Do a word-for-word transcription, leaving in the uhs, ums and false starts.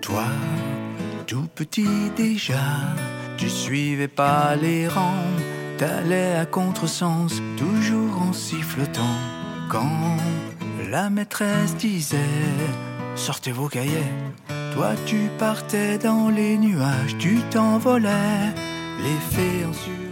Toi, tout petit déjà, tu suivais pas les rangs, t'allais à contresens, toujours en sifflotant. Quand la maîtresse disait « Sortez vos cahiers », toi tu partais dans les nuages, tu t'envolais, les fées en sueur.